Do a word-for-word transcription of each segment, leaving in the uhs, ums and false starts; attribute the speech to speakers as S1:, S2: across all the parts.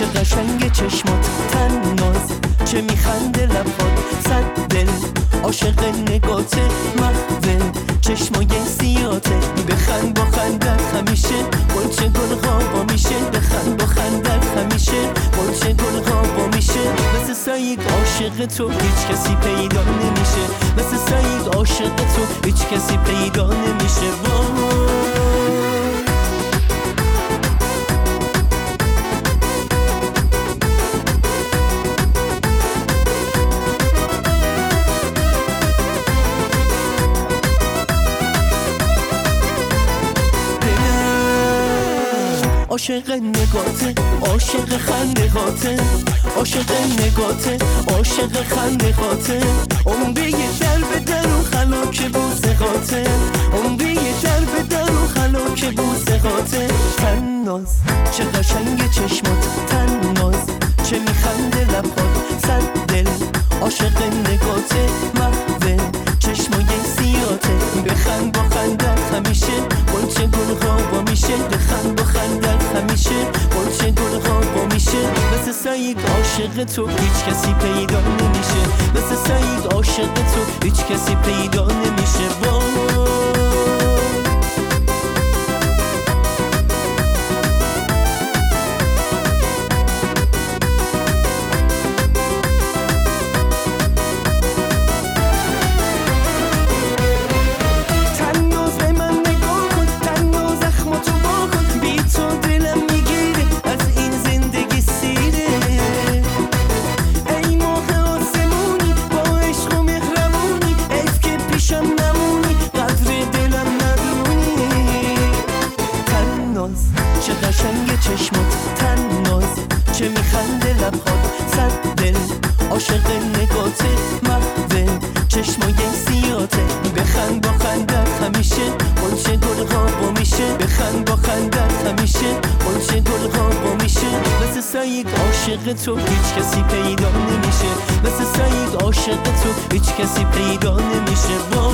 S1: چه قشنگ چشمات تناز، چه میخنده لبات صد دل، عاشق نگاته محوه چشمای سیاته. بخند با خندت همیشه گلچه گل غابا میشه، بخند با خندت همیشه گلچه گل غابا میشه. مثل سعید عاشق تو هیچ کسی پیدا نمیشه، مثل سعید عاشق تو هیچ کسی پیدا نمیشه. عاشق نگاته عاشق خنده هاته، عاشق نگاته عاشق خنده هاته. عمری در به در و خلاک بوسه هاته، عمری در به در و خلاک بوسه هاته. تناز چه قشنگ چشمات تناز، چه میخنده لبات صد دل، عاشق نگاته محوه چشمای سیاته. بخند با خندت همیشه گلچه گل غابا میشه، بخند با خندت همیشه گلچه گل غابا میشه. مثل سعید عاشق تو هیچ کسی پیدا نمیشه، مثل سعید عاشق تو هیچ کسی پیدا نمیشه. با چه قشنگ چشمات تناز، چه میخنده لبات صد دل، عاشق نگاته محوه چشمای سیاته. بخند با خندت همیشه گلچه گل غابا میشه، بخند با خندت همیشه گلچه گل غابا میشه. مثل سعید عاشق تو هیچ کسی پیدا نمیشه، مثل سعید عاشق تو هیچ کسی پیدا نمیشه. با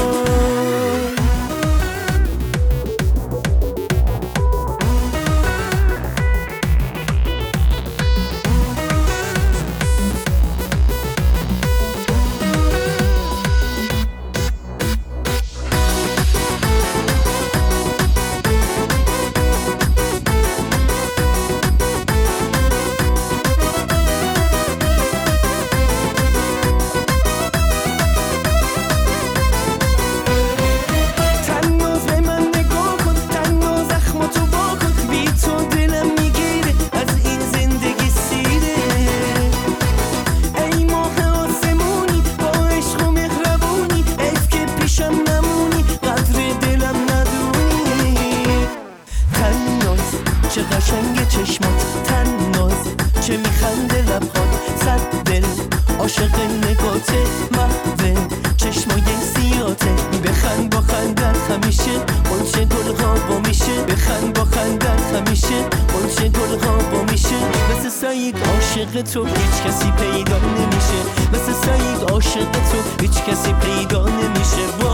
S1: چه قشنگ چشمات تناز، چه میخنده لبات صد دل، عاشق نگاته محوه چشمای سیاته. بخند با خندت همیشه گلچه گل غابا میشه، بخند با خندت همیشه گلچه گل غابا میشه. مثل سعید عاشق تو هیچ کسی پیدا نمیشه، مثل سعید عاشق تو هیچ کسی پیدا نمیشه.